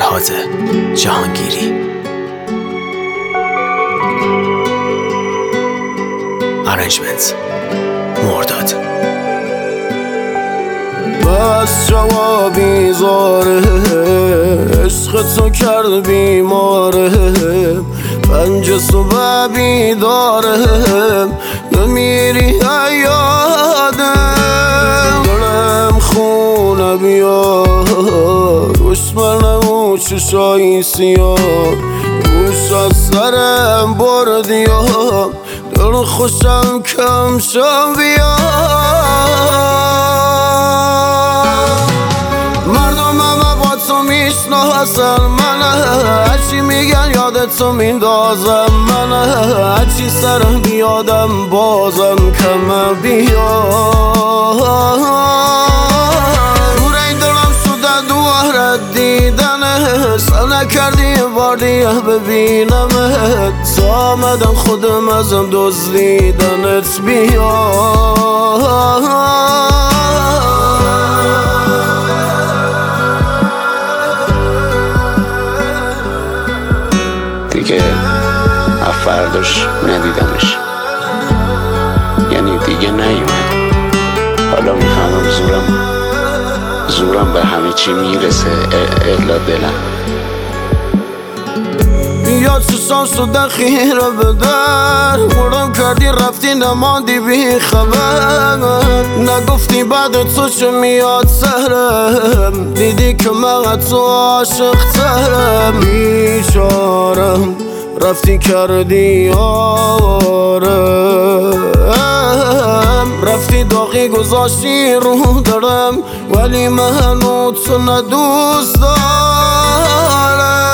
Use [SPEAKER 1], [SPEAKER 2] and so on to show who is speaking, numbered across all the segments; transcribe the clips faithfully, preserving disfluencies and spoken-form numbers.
[SPEAKER 1] جهاد جهانگیری. ارنجمنت مرداد.
[SPEAKER 2] بس جوابی زاره، عشق تو کرد بیماره، من جسم بیدارم، نمیری یادم، دلم خونه بیار، دشمنم و چشایی سیاه، گوش از سرم بردیم، دل خوشم کم شم بیار. مردم همه با تو میشناسن منه، هرچی میگن یادتو میندازم منه، هرچی سرم بیادم بازم کم بیار. روی دلم شده دواره دیدنه، سر نکردی بار دیگه ببینمت، تا آمدم خودم ازم دزدیدنت بیار.
[SPEAKER 3] دیگه افرداش ندیدمش، یعنی دیگه نیومد. حالا میفهمم زورم زورم به همه چی میرسه الا دلم.
[SPEAKER 2] یا چشام شده خیره به در، مردم کردی رفتی نماندی بی خبر، نگفتی بعد تو چه میاد سرم، دیدی که من تو عاشق ترم، بیچارم رفتی کردی آرم، رفتی داغی گذاشتی رو دارم، ولی من تو ندوست دارم.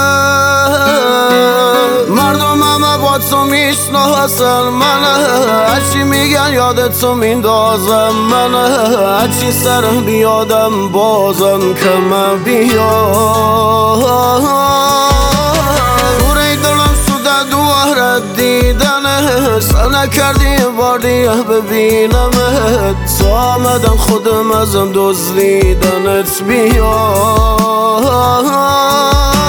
[SPEAKER 2] مردم همه با تو میشناسن منه، هرچی میگن یادتو میندازم منه، هرچی سرم بیادم بازم کم بیار. روی دلم شده دواره دیدنه، سر نکردی بار دیگه ببینمت، تا آمدم خودم ازم دزدیدنت بیار.